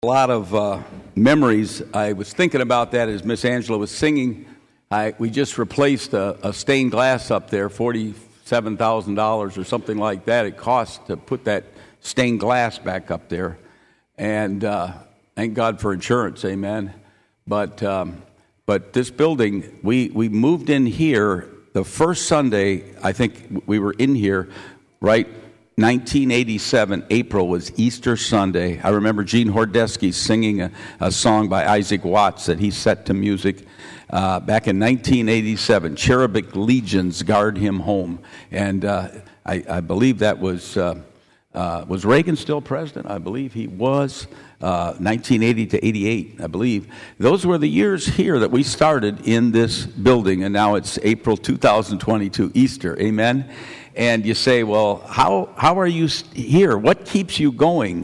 A lot of memories. I was thinking about that as Miss Angela was singing. We just replaced a stained glass up there, $47,000 or something like that. It cost to put that stained glass back up there. And thank God for insurance, amen. But this building, we moved in here the first Sunday, I think we were in here, right? 1987, April was Easter Sunday. I remember Gene Hordesky singing a song by Isaac Watts that he set to music back in 1987. Cherubic legions guard him home. And I believe that was Reagan still president? I believe he was. 1980 to 88, I believe. Those were the years here that we started in this building, and now it's April 2022, Easter, amen? And you say, well, how are you here? What keeps you going?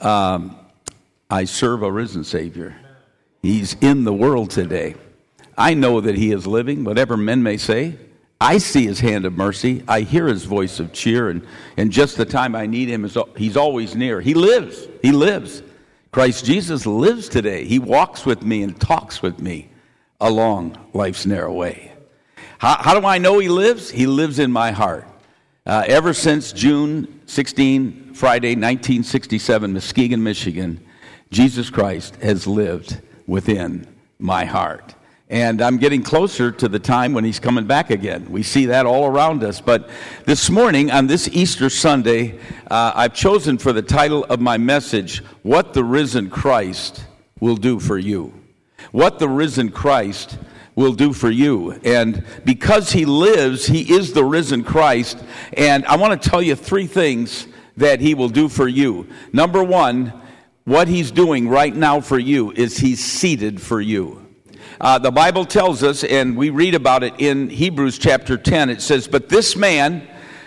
I serve a risen Savior. He's in the world today. I know that He is living, whatever men may say. I see His hand of mercy. I hear His voice of cheer, and just the time I need Him, He's always near. He lives. He lives. Christ Jesus lives today. He walks with me and talks with me along life's narrow way. How do I know He lives? He lives in my heart. Ever since June 16, Friday, 1967, Muskegon, Michigan, Jesus Christ has lived within my heart. And I'm getting closer to the time when He's coming back again. We see that all around us. But this morning, on this Easter Sunday, I've chosen for the title of my message, What the Risen Christ Will Do for You. What the Risen Christ will do for you. And because He lives, He is the risen Christ. And I want to tell you three things that He will do for you. Number one, what He's doing right now for you is He's seated for you. The Bible tells us, and we read about it in Hebrews chapter 10, it says, but this man,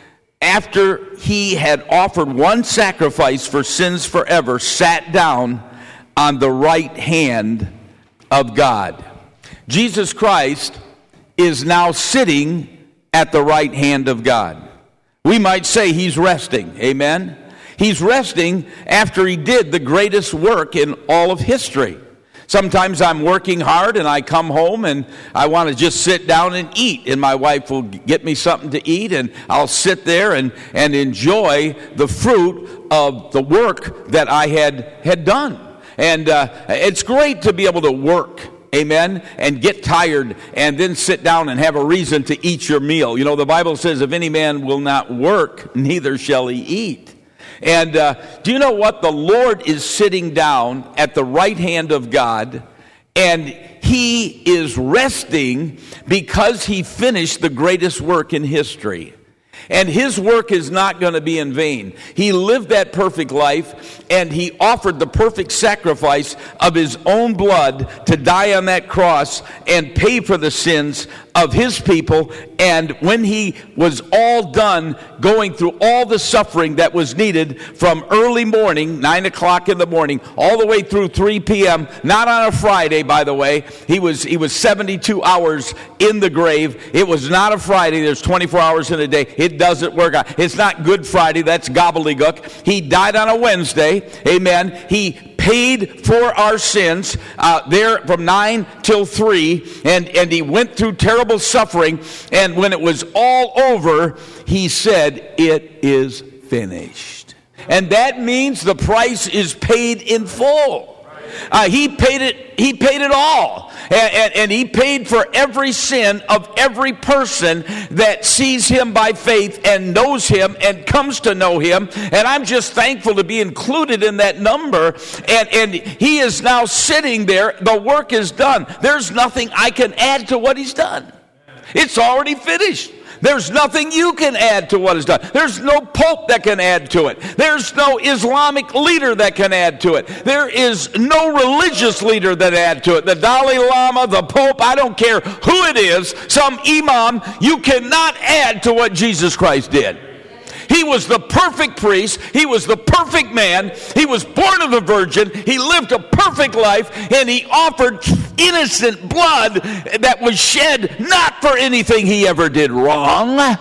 after he had offered one sacrifice for sins forever, sat down on the right hand of God. Jesus Christ is now sitting at the right hand of God. We might say He's resting, amen? He's resting after He did the greatest work in all of history. Sometimes I'm working hard and I come home and I want to just sit down and eat. And my wife will get me something to eat and I'll sit there and enjoy the fruit of the work that I had done. And it's great to be able to work, amen, and get tired and then sit down and have a reason to eat your meal. You know, the Bible says, if any man will not work, neither shall he eat. And do you know what? The Lord is sitting down at the right hand of God, and He is resting because He finished the greatest work in history. And His work is not going to be in vain. He lived that perfect life, and He offered the perfect sacrifice of His own blood to die on that cross and pay for the sins of His people. And when He was all done going through all the suffering that was needed from early morning, 9 o'clock in the morning, all the way through 3 p.m., not on a Friday, by the way. He was 72 hours in the grave. It was not a Friday. There's 24 hours in a day. It doesn't work out. It's not Good Friday. That's gobbledygook. He died on a Wednesday. Amen. He paid for our sins there from 9 till 3, and He went through terrible suffering, and when it was all over, He said, it is finished. And that means the price is paid in full. He paid it all. And He paid for every sin of every person that sees Him by faith and knows Him and comes to know Him. And I'm just thankful to be included in that number. And He is now sitting there. The work is done. There's nothing I can add to what He's done. It's already finished. There's nothing you can add to what is done. There's no pope that can add to it. There's no Islamic leader that can add to it. There is no religious leader that add to it. The Dalai Lama, the Pope, I don't care who it is, some imam, you cannot add to what Jesus Christ did. He was the perfect priest. He was the perfect man. He was born of a virgin. He lived a perfect life, and He offered innocent blood that was shed not for anything He ever did wrong,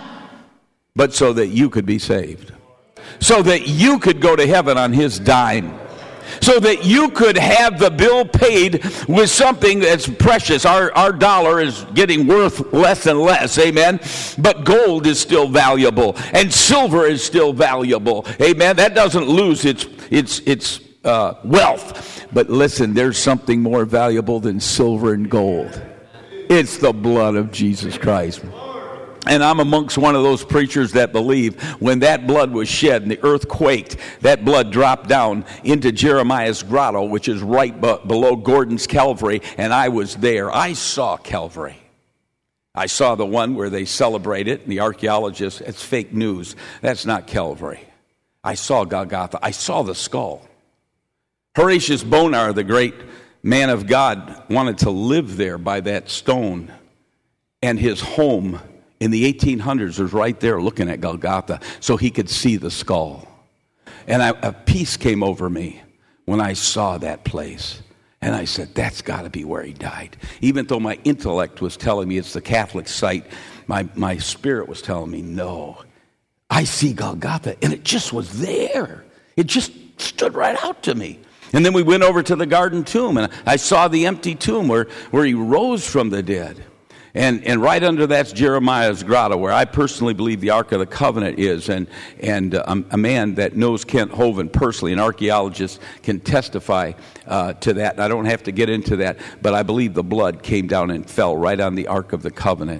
but so that you could be saved, so that you could go to heaven on His dime, so that you could have the bill paid with something that's precious. Our dollar is getting worth less and less, amen? But gold is still valuable, and silver is still valuable, amen? That doesn't lose its wealth. But listen, there's something more valuable than silver and gold. It's the blood of Jesus Christ. And I'm amongst one of those preachers that believe when that blood was shed and the earth quaked, that blood dropped down into Jeremiah's grotto, which is right below Gordon's Calvary, and I was there. I saw Calvary. I saw the one where they celebrate it, and the archaeologists, it's fake news. That's not Calvary. I saw Golgotha. I saw the skull. Horatius Bonar, the great man of God, wanted to live there by that stone, and his home in the 1800s was right there looking at Golgotha so he could see the skull. And a peace came over me when I saw that place. And I said, that's got to be where he died. Even though my intellect was telling me it's the Catholic site, my spirit was telling me, no. I see Golgotha, and it just was there. It just stood right out to me. And then we went over to the garden tomb, and I saw the empty tomb where he rose from the dead. And right under that's Jeremiah's grotto, where I personally believe the Ark of the Covenant is. And a man that knows Kent Hovind personally, an archaeologist, can testify to that. And I don't have to get into that, but I believe the blood came down and fell right on the Ark of the Covenant.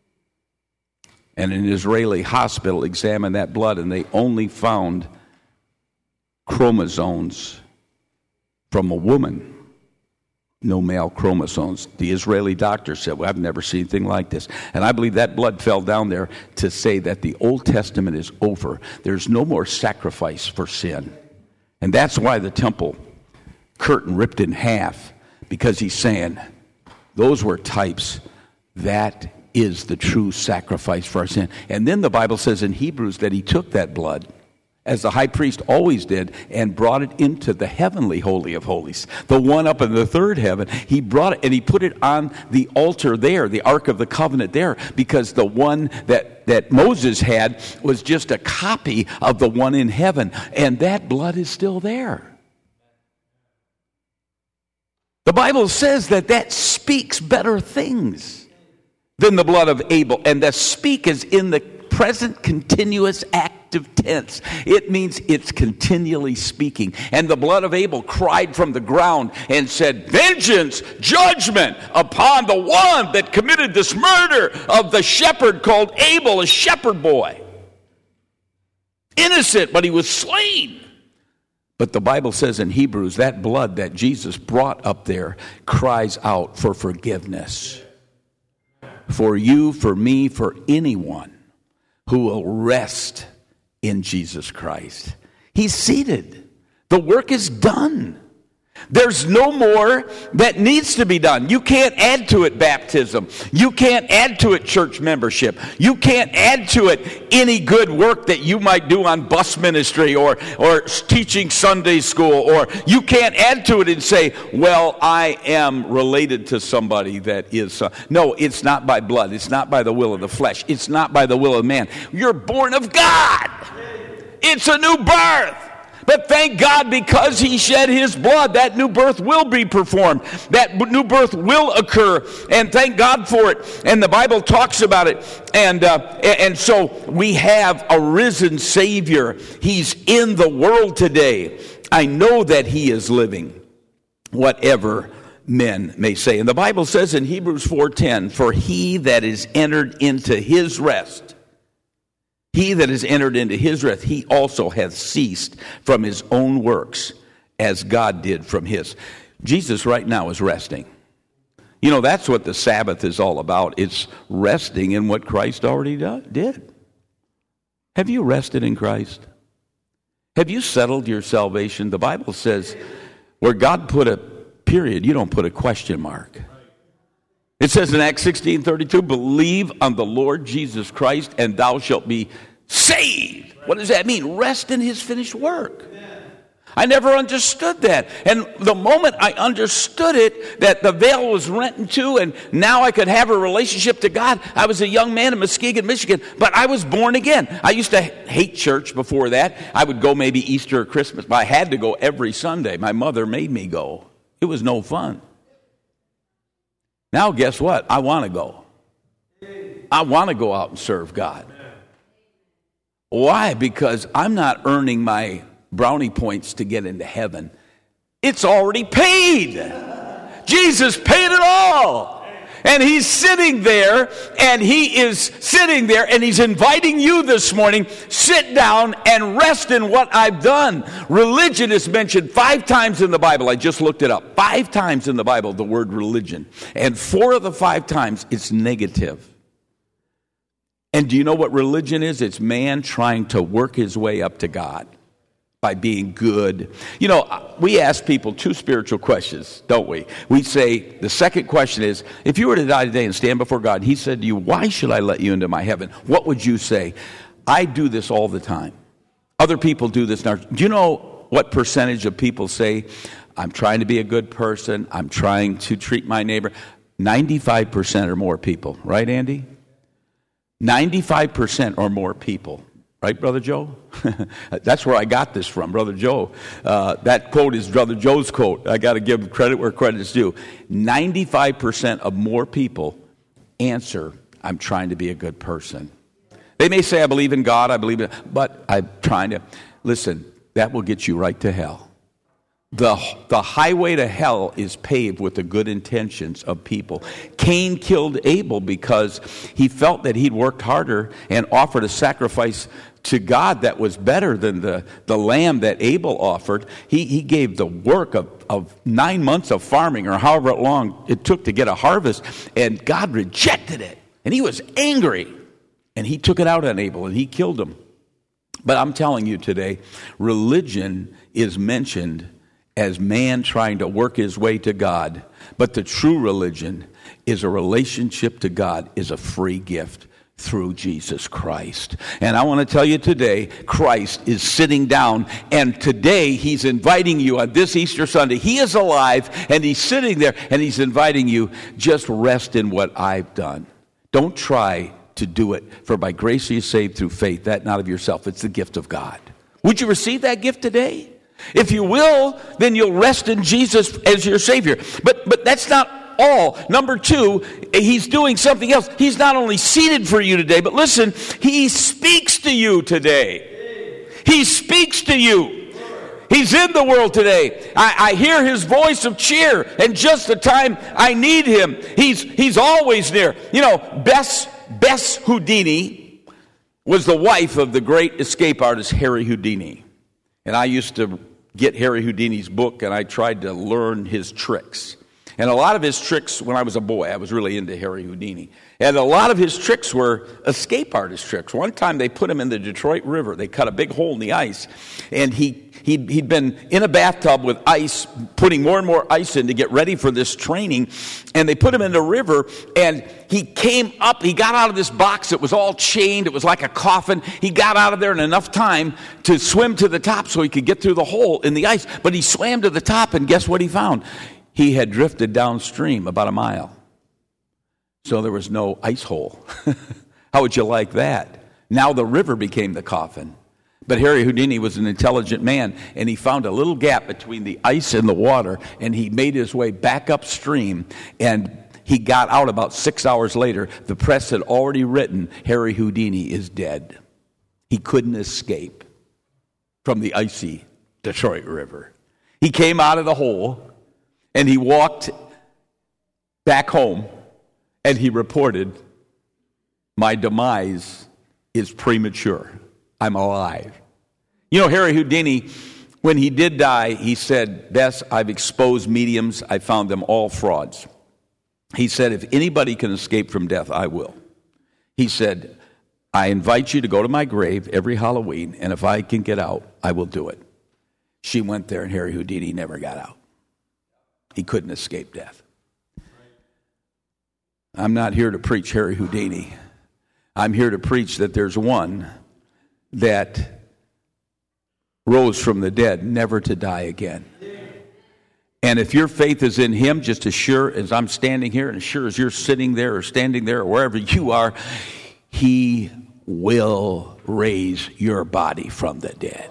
And an Israeli hospital examined that blood, and they only found chromosomes from a woman. No male chromosomes. The Israeli doctor said, well, I've never seen anything like this. And I believe that blood fell down there to say that the Old Testament is over. There's no more sacrifice for sin. And that's why the temple curtain ripped in half, because he's saying those were types. That is the true sacrifice for our sin. And then the Bible says in Hebrews that he took that blood, as the high priest always did, and brought it into the heavenly Holy of Holies, the one up in the third heaven. He brought it and he put it on the altar there, the Ark of the Covenant there, because the one that Moses had was just a copy of the one in heaven, and that blood is still there. The Bible says that speaks better things than the blood of Abel, and the speak is in the present continuous active tense. It means it's continually speaking. And the blood of Abel cried from the ground and said, vengeance, judgment upon the one that committed this murder of the shepherd called Abel, a shepherd boy. Innocent, but he was slain. But the Bible says in Hebrews, that blood that Jesus brought up there cries out for forgiveness. For you, for me, for anyone who will rest in Jesus Christ. He's seated. The work is done. There's no more that needs to be done. You can't add to it baptism. You can't add to it church membership. You can't add to it any good work that you might do on bus ministry or teaching Sunday school. Or you can't add to it and say, well, I am related to somebody that is. No, it's not by blood. It's not by the will of the flesh. It's not by the will of man. You're born of God. It's a new birth. But thank God, because he shed his blood, that new birth will be performed. That new birth will occur. And thank God for it. And the Bible talks about it. And so we have a risen Savior. He's in the world today. I know that he is living, whatever men may say. And the Bible says in Hebrews 4:10, for he that is entered into his rest, he that is entered into his rest, he also hath ceased from his own works, as God did from his. Jesus right now is resting. You know, that's what the Sabbath is all about. It's resting in what Christ already did. Have you rested in Christ? Have you settled your salvation? The Bible says where God put a period, you don't put a question mark. It says in Acts 16:32, believe on the Lord Jesus Christ and thou shalt be saved. What does that mean? Rest in his finished work. I never understood that. And the moment I understood it, that the veil was rent in two, and now I could have a relationship to God. I was a young man in Muskegon, Michigan, but I was born again. I used to hate church before that. I would go maybe Easter or Christmas, but I had to go every Sunday. My mother made me go. It was no fun. Now guess what? I want to go. I want to go out and serve God. Why? Because I'm not earning my brownie points to get into heaven. It's already paid. Jesus paid it all. And he's sitting there, and he's inviting you this morning, sit down and rest in what I've done. Religion is mentioned 5 times in the Bible. I just looked it up. 5 times in the Bible, the word religion. And 4 of the 5 times, it's negative. And do you know what religion is? It's man trying to work his way up to God by being good. You know, we ask people 2 spiritual questions, don't we? We say, the second question is, if you were to die today and stand before God, he said to you, why should I let you into my heaven? What would you say? I do this all the time. Other people do this now. Do you know what percentage of people say, I'm trying to be a good person, I'm trying to treat my neighbor? 95% or more people, right, Andy? 95% or more people. Right, Brother Joe? That's where I got this from, Brother Joe. That quote is Brother Joe's quote. I got to give credit where credit is due. 95% of more people answer, I'm trying to be a good person. They may say, I believe in God, but I'm trying to. Listen, that will get you right to hell. The highway to hell is paved with the good intentions of people. Cain killed Abel because he felt that he'd worked harder and offered a sacrifice to God that was better than the lamb that Abel offered. He gave the work of 9 months of farming, or however long it took to get a harvest, and God rejected it. And he was angry, and he took it out on Abel, and he killed him. But I'm telling you today, religion is mentioned as man trying to work his way to God. But the true religion is a relationship to God, is a free gift through Jesus Christ. And I want to tell you today, Christ is sitting down, and today he's inviting you on this Easter Sunday. He is alive, and he's sitting there, and he's inviting you, just rest in what I've done. Don't try to do it, for by grace are you saved through faith, that not of yourself. It's the gift of God. Would you receive that gift today? If you will, then you'll rest in Jesus as your Savior. But that's not all. Number 2, he's doing something else. He's not only seated for you today, but listen, he speaks to you today. He speaks to you. He's in the world today. I hear his voice of cheer, and just the time I need him, he's always there. You know, Bess Houdini was the wife of the great escape artist Harry Houdini. And I used to get Harry Houdini's book, and I tried to learn his tricks. And a lot of his tricks, when I was a boy, I was really into Harry Houdini. And a lot of his tricks were escape artist tricks. One time they put him in the Detroit River. They cut a big hole in the ice. And he'd been in a bathtub with ice, putting more and more ice in to get ready for this training. And they put him in the river, and he came up. He got out of this box. It was all chained. It was like a coffin. He got out of there in enough time to swim to the top so he could get through the hole in the ice. But he swam to the top, and guess what he found? He had drifted downstream about a mile. So there was no ice hole. How would you like that? Now the river became the coffin. But Harry Houdini was an intelligent man, and he found a little gap between the ice and the water, and he made his way back upstream, and he got out about 6 hours later. The press had already written, Harry Houdini is dead. He couldn't escape from the icy Detroit River. He came out of the hole, and he walked back home, and he reported, my demise is premature. I'm alive. You know, Harry Houdini, when he did die, he said, Bess, I've exposed mediums. I found them all frauds. He said, if anybody can escape from death, I will. He said, I invite you to go to my grave every Halloween, and if I can get out, I will do it. She went there, and Harry Houdini never got out. He couldn't escape death. I'm not here to preach Harry Houdini. I'm here to preach that there's one that rose from the dead, never to die again. And if your faith is in him, just as sure as I'm standing here and as sure as you're sitting there or standing there or wherever you are, he will raise your body from the dead.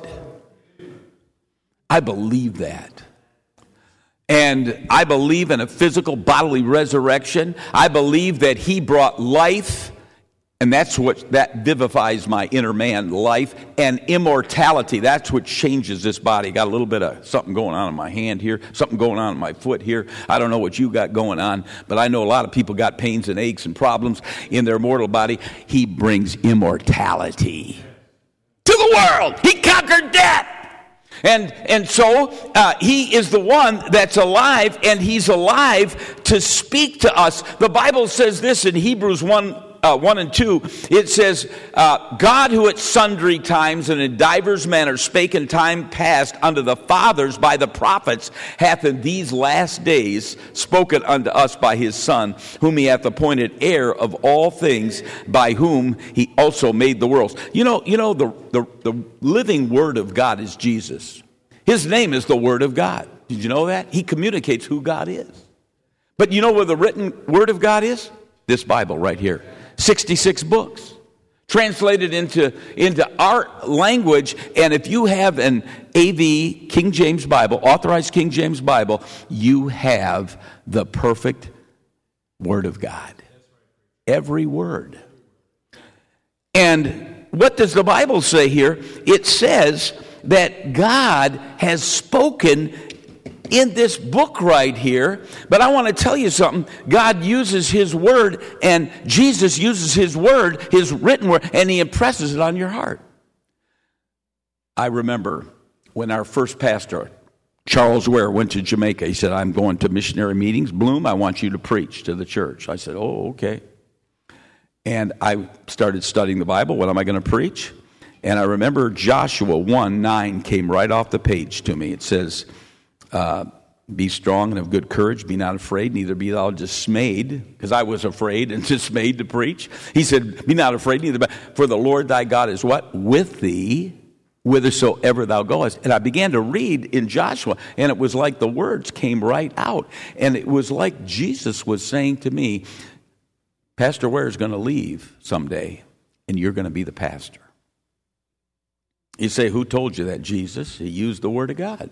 I believe that. And I believe in a physical bodily resurrection. I believe that he brought life, and that vivifies my inner man, life and immortality. That's what changes this body. Got a little bit of something going on in my hand here, something going on in my foot here. I don't know what you got going on, but I know a lot of people got pains and aches and problems in their mortal body. He brings immortality to the world. He conquered death. And so he is the one that's alive, and he's alive to speak to us. The Bible says this in Hebrews 1 and 2. It says, God who at sundry times and in divers manners spake in time past unto the fathers by the prophets, hath in these last days spoken unto us by his Son, whom he hath appointed heir of all things, by whom he also made the worlds. You know, the living Word of God is Jesus. His name is the Word of God. Did you know that? He communicates who God is. But you know where the written Word of God is? This Bible right here. 66 books. Translated into our language. And if you have an AV King James Bible, authorized King James Bible, you have the perfect Word of God. Every word. And what does the Bible say here? It says that God has spoken in this book right here. But I want to tell you something. God uses his word, and Jesus uses his word, his written word, and he impresses it on your heart. I remember when our first pastor, Charles Ware, went to Jamaica. He said, I'm going to missionary meetings. Bloom, I want you to preach to the church. I said, oh, okay. And I started studying the Bible. What am I going to preach? And I remember Joshua 1:9 came right off the page to me. It says, be strong and of good courage, be not afraid, neither be thou dismayed, because I was afraid and dismayed to preach. He said, be not afraid, neither for the Lord thy God is what? With thee, whithersoever thou goest. And I began to read in Joshua, and it was like the words came right out. And it was like Jesus was saying to me, Pastor Ware is going to leave someday, and you're going to be the pastor. You say, who told you that? Jesus. He used the Word of God.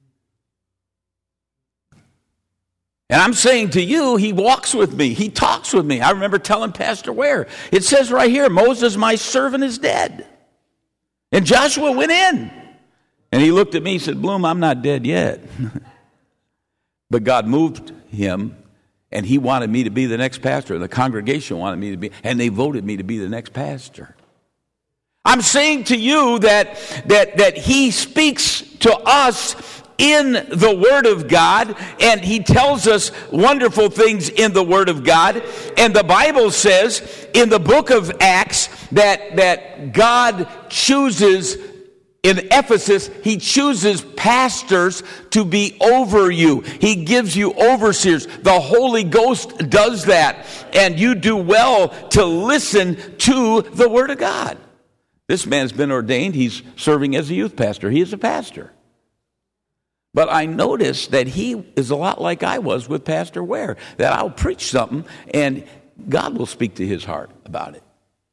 And I'm saying to you, he walks with me. He talks with me. I remember telling Pastor Ware, it says right here, Moses, my servant, is dead. And Joshua went in. And he looked at me and said, Bloom, I'm not dead yet. But God moved him, and he wanted me to be the next pastor. The congregation wanted me to be, and they voted me to be the next pastor. I'm saying to you that he speaks to us in the Word of God, and he tells us wonderful things in the Word of God. And the Bible says in the book of Acts that God chooses, in Ephesus, he chooses pastors to be over you. He gives you overseers. The Holy Ghost does that, and you do well to listen to the Word of God. This man's been ordained. He's serving as a youth pastor. He is a pastor. But I noticed that he is a lot like I was with Pastor Ware, that I'll preach something and God will speak to his heart about it.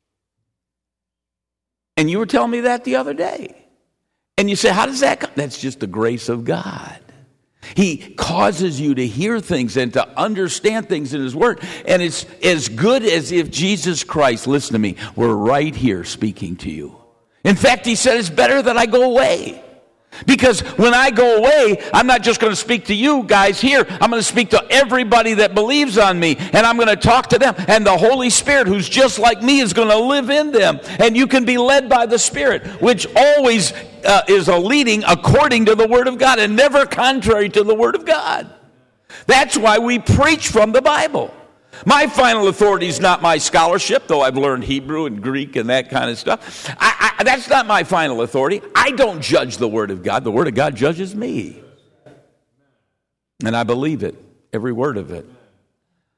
And you were telling me that the other day. And you say, how does that come? That's just the grace of God. He causes you to hear things and to understand things in his word. And it's as good as if Jesus Christ, listen to me, were right here speaking to you. In fact, he said, it's better that I go away. Because when I go away, I'm not just going to speak to you guys here. I'm going to speak to everybody that believes on me. And I'm going to talk to them. And the Holy Spirit, who's just like me, is going to live in them. And you can be led by the Spirit, which always is a leading according to the Word of God and never contrary to the Word of God. That's why we preach from the Bible. My final authority is not my scholarship, though I've learned Hebrew and Greek and that kind of stuff. That's not my final authority. I don't judge the Word of God. The Word of God judges me. And I believe it, every word of it.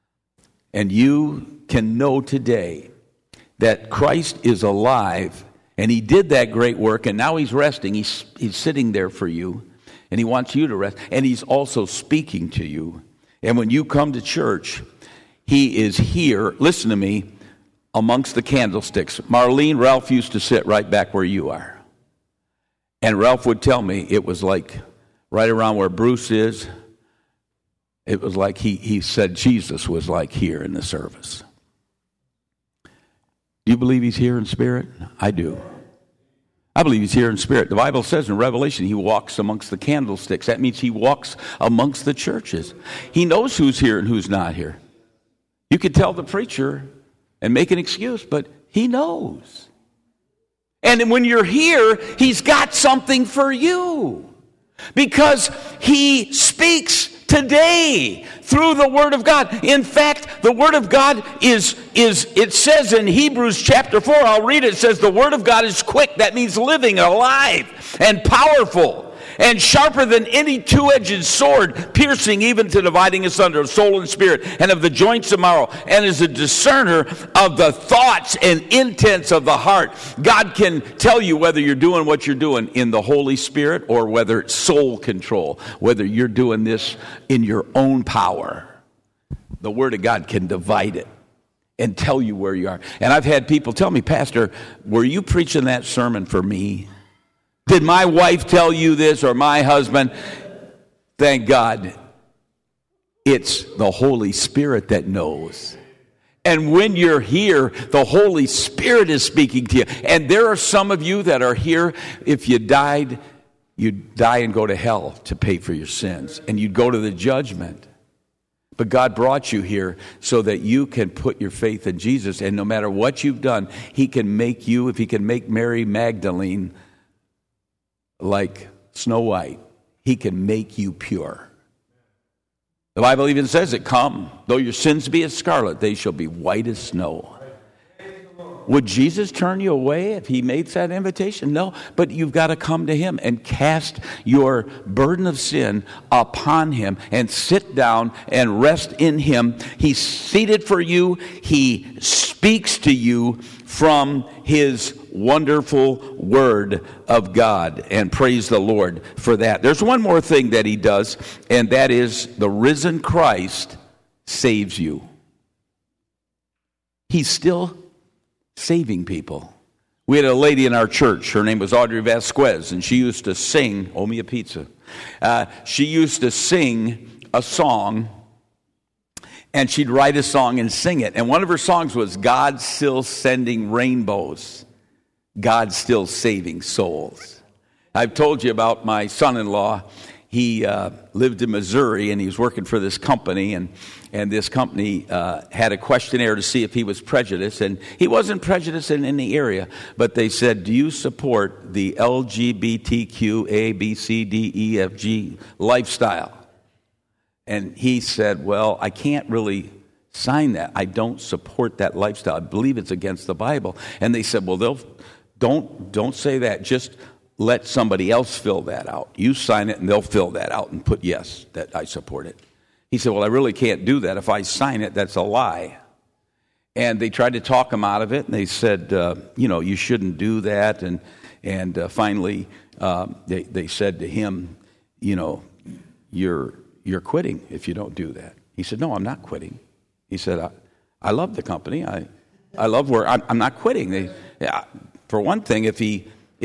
And you can know today that Christ is alive And he did that great work, and now he's resting. He's sitting there for you, and he wants you to rest. And he's also speaking to you. And when you come to church, he is here, listen to me, amongst the candlesticks. Marlene, Ralph used to sit right back where you are. And Ralph would tell me it was like right around where Bruce is. It was like he said Jesus was like here in the service. Do you believe he's here in spirit? I do. I believe he's here in spirit. The Bible says in Revelation he walks amongst the candlesticks. That means he walks amongst the churches. He knows who's here and who's not here. You could tell the preacher and make an excuse, but he knows. And when you're here, he's got something for you. Because he speaks today through the Word of God. In fact, the Word of God is it says in Hebrews chapter 4, I'll read it, it says the Word of God is quick. That means living, alive, and powerful, and sharper than any two-edged sword, piercing even to dividing asunder of soul and spirit, and of the joints and marrow, and is a discerner of the thoughts and intents of the heart. God can tell you whether you're doing what you're doing in the Holy Spirit or whether it's soul control, whether you're doing this in your own power. The Word of God can divide it and tell you where you are. And I've had people tell me, Pastor, were you preaching that sermon for me? Did my wife tell you this or my husband? Thank God. It's the Holy Spirit that knows. And when you're here, the Holy Spirit is speaking to you. And there are some of you that are here, if you died, you'd die and go to hell to pay for your sins. And you'd go to the judgment. But God brought you here so that you can put your faith in Jesus. And no matter what you've done, he can make you, if he can make Mary Magdalene like Snow White, he can make you pure. The Bible even says it, come, though your sins be as scarlet, they shall be white as snow. Would Jesus turn you away if he made that invitation? No, but you've got to come to him and cast your burden of sin upon him and sit down and rest in him. He's seated for you. He speaks to you from his wonderful Word of God, and praise the Lord for that. There's one more thing that he does, and that is the risen Christ saves you. He's still saving people. We had a lady in our church. Her name was Audrey Vasquez, and she used to sing, owe me a pizza. She used to sing a song, and she'd write a song and sing it. And one of her songs was, God's still sending rainbows. God's still saving souls. I've told you about my son-in-law. He lived in Missouri, and he was working for this company, and this company had a questionnaire to see if he was prejudiced, and he wasn't prejudiced in any area, but they said, do you support the LGBTQ A, B, C, D, E, F, G lifestyle? And he said, well, I can't really sign that. I don't support that lifestyle. I believe it's against the Bible. And they said, well, don't say that. Just let somebody else fill that out. You sign it, and they'll fill that out and put yes, that I support it. He said, well, I really can't do that. If I sign it, that's a lie. And they tried to talk him out of it, and they said, you shouldn't do that. And finally, they said to him, you're quitting if you don't do that. He said, no, I'm not quitting. He said, I love the company. I love where I'm not quitting. For one thing, if he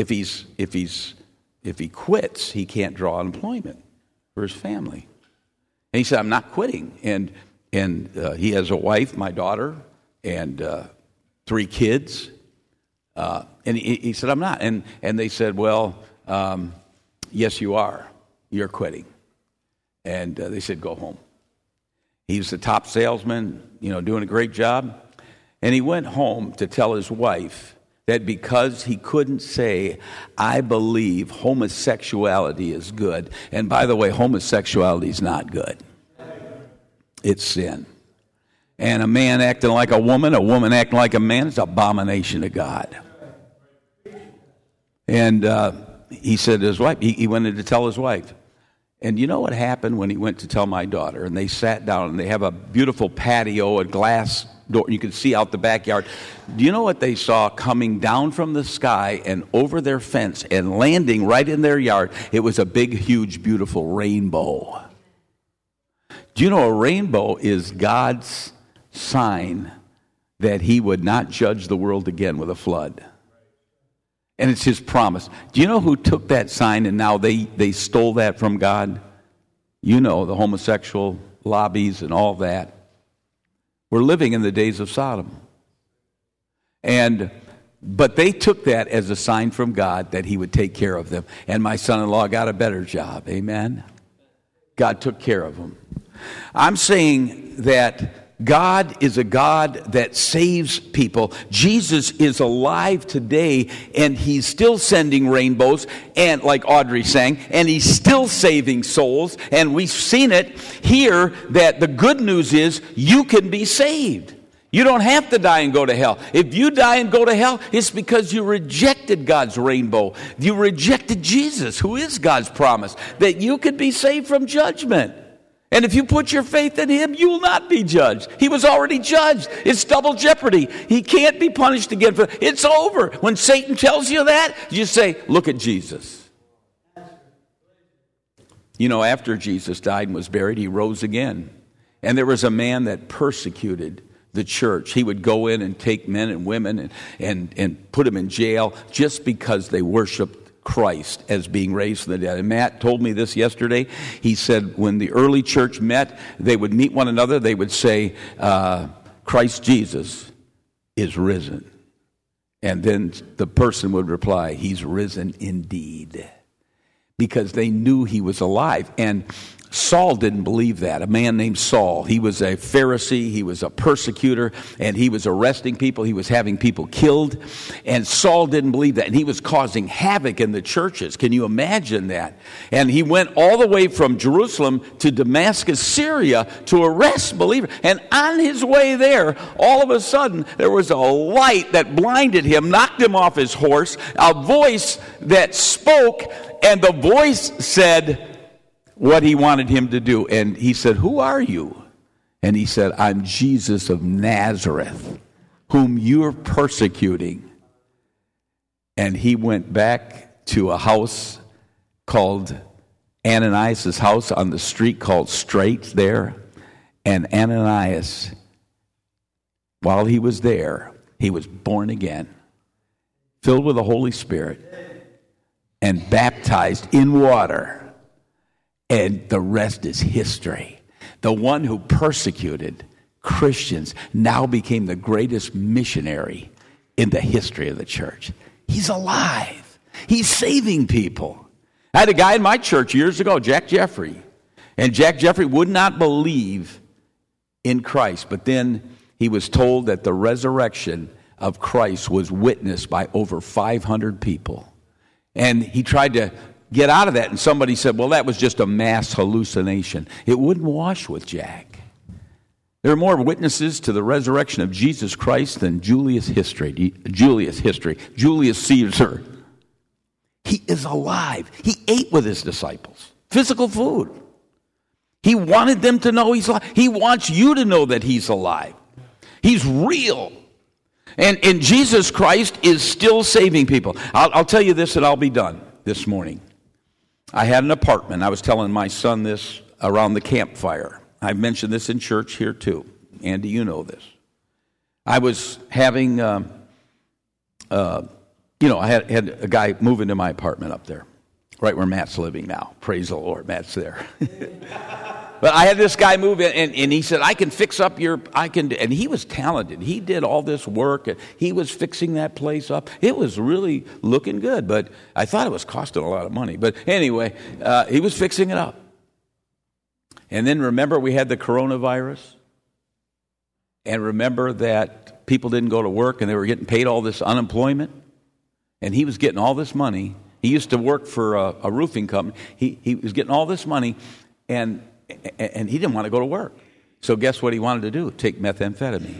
quits, he can't draw employment for his family. And he said, I'm not quitting. And he has a wife, my daughter, and 3 kids. And he said, I'm not. And they said, well, yes, you are. You're quitting. And they said, go home. He was the top salesman, doing a great job. And he went home to tell his wife that because he couldn't say, I believe homosexuality is good. And by the way, homosexuality is not good. It's sin. And a man acting like a woman acting like a man, is an abomination to God. And he said to his wife, he went in to tell his wife. And you know what happened when he went to tell my daughter? And they sat down, and they have a beautiful patio, a glass door. You could see out the backyard. Do you know what they saw coming down from the sky and over their fence and landing right in their yard? It was a big, huge, beautiful rainbow. Do you know a rainbow is God's sign that he would not judge the world again with a flood? And it's his promise. Do you know who took that sign and now they stole that from God? You know, the homosexual lobbies and all that. We're living in the days of Sodom. But they took that as a sign from God that he would take care of them. And my son-in-law got a better job. Amen? God took care of them. I'm saying that God is a God that saves people. Jesus is alive today, and he's still sending rainbows, and like Audrey sang, and he's still saving souls. And we've seen it here that the good news is you can be saved. You don't have to die and go to hell. If you die and go to hell, it's because you rejected God's rainbow. You rejected Jesus, who is God's promise, that you could be saved from judgment. And if you put your faith in him, you will not be judged. He was already judged. It's double jeopardy. He can't be punished again. It's over. When Satan tells you that, you say, look at Jesus. You know, after Jesus died and was buried, he rose again. And there was a man that persecuted the church. He would go in and take men and women and put them in jail just because they worshiped Christ as being raised from the dead. And Matt told me this yesterday. He said when the early church met, they would meet one another. They would say, Christ Jesus is risen. And then the person would reply, he's risen indeed. Because they knew he was alive. And Saul didn't believe that. A man named Saul. He was a Pharisee. He was a persecutor. And he was arresting people. He was having people killed. And Saul didn't believe that. And he was causing havoc in the churches. Can you imagine that? And he went all the way from Jerusalem to Damascus, Syria, to arrest believers. And on his way there, all of a sudden, there was a light that blinded him, knocked him off his horse, a voice that spoke, and the voice said what he wanted him to do. And he said, who are you? And he said, I'm Jesus of Nazareth, whom you're persecuting. And he went back to a house called Ananias' house on the street called Straight there. And Ananias, while he was there, he was born again, filled with the Holy Spirit, and baptized in water. And the rest is history. The one who persecuted Christians now became the greatest missionary in the history of the church. He's alive. He's saving people. I had a guy in my church years ago, Jack Jeffrey. And Jack Jeffrey would not believe in Christ. But then he was told that the resurrection of Christ was witnessed by over 500 people. And he tried to get out of that, and somebody said, well, that was just a mass hallucination. It wouldn't wash with Jack. There are more witnesses to the resurrection of Jesus Christ than Julius Caesar. He is alive. He ate with his disciples, physical food. He wanted them to know he's alive. He wants you to know that he's alive. He's real. And Jesus Christ is still saving people. I'll tell you this and I'll be done this morning. I had an apartment. I was telling my son this around the campfire. I've mentioned this in church here too. Andy, you know this. I was having, I had a guy move into my apartment up there, right where Matt's living now. Praise the Lord, Matt's there. But I had this guy move in, and he said, I can fix up and he was talented. He did all this work, and he was fixing that place up. It was really looking good, but I thought it was costing a lot of money. But anyway, he was fixing it up. And then remember we had the coronavirus? And remember that people didn't go to work, and they were getting paid all this unemployment? And he was getting all this money. He used to work for a roofing company. He was getting all this money, and he didn't want to go to work. So guess what he wanted to do? Take methamphetamine.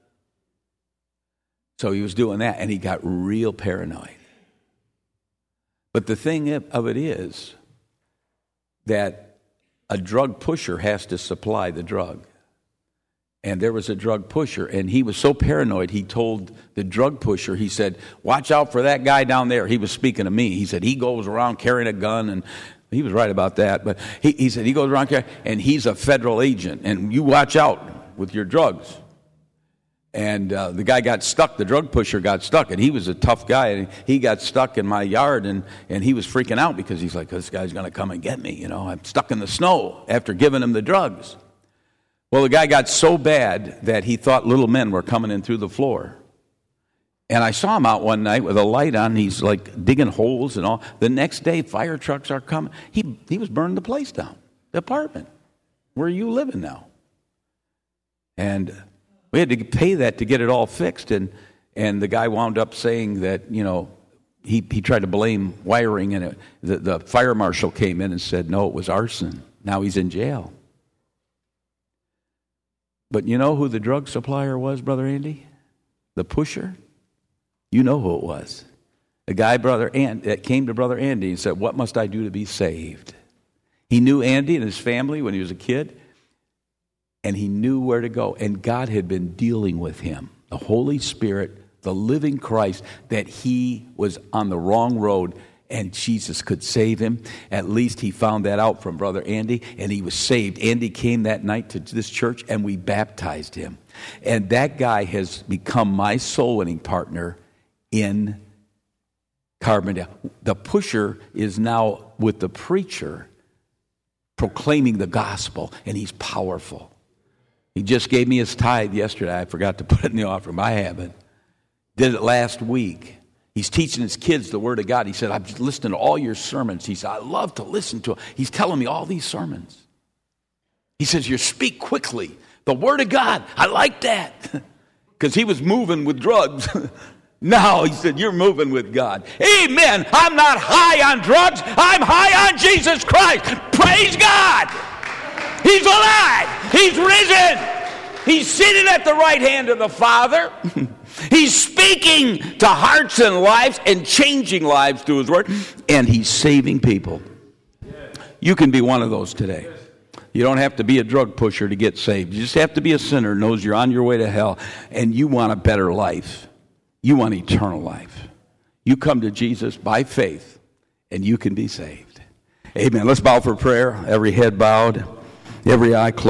So he was doing that, and he got real paranoid. But the thing of it is that a drug pusher has to supply the drug. And there was a drug pusher, and he was so paranoid, he told the drug pusher, he said, watch out for that guy down there. He was speaking to me. He said, he goes around carrying a gun, and he was right about that. But he said, he goes around carrying, and he's a federal agent, and you watch out with your drugs. And the guy got stuck, the drug pusher got stuck, and he was a tough guy, and he got stuck in my yard, and he was freaking out because he's like, this guy's going to come and get me, you know. I'm stuck in the snow after giving him the drugs. Well, the guy got so bad that he thought little men were coming in through the floor. And I saw him out one night with a light on. He's like digging holes and all. The next day, fire trucks are coming. He was burning the place down, the apartment where you living now. And we had to pay that to get it all fixed. And the guy wound up saying that, you know, he tried to blame wiring. And the fire marshal came in and said, no, it was arson. Now he's in jail. But you know who the drug supplier was, Brother Andy? The pusher? You know who it was. The guy, that came to Brother Andy and said, what must I do to be saved? He knew Andy and his family when he was a kid, and he knew where to go. And God had been dealing with him. The Holy Spirit, the living Christ, that he was on the wrong road, and Jesus could save him. At least he found that out from Brother Andy, and he was saved. Andy came that night to this church, and we baptized him. And that guy has become my soul-winning partner in Carbondale. The pusher is now with the preacher proclaiming the gospel, and he's powerful. He just gave me his tithe yesterday. I forgot to put it in the offering. I haven't. Did it last week. He's teaching his kids the Word of God. He said, I've just listened to all your sermons. He said, I love to listen to them. He's telling me all these sermons. He says, you speak quickly. The Word of God. I like that. Because he was moving with drugs. Now, he said, you're moving with God. Amen. I'm not high on drugs. I'm high on Jesus Christ. Praise God. He's alive. He's risen. He's sitting at the right hand of the Father. He's speaking to hearts and lives and changing lives through his word. And he's saving people. You can be one of those today. You don't have to be a drug pusher to get saved. You just have to be a sinner who knows you're on your way to hell and you want a better life. You want eternal life. You come to Jesus by faith and you can be saved. Amen. Let's bow for prayer. Every head bowed, every eye closed.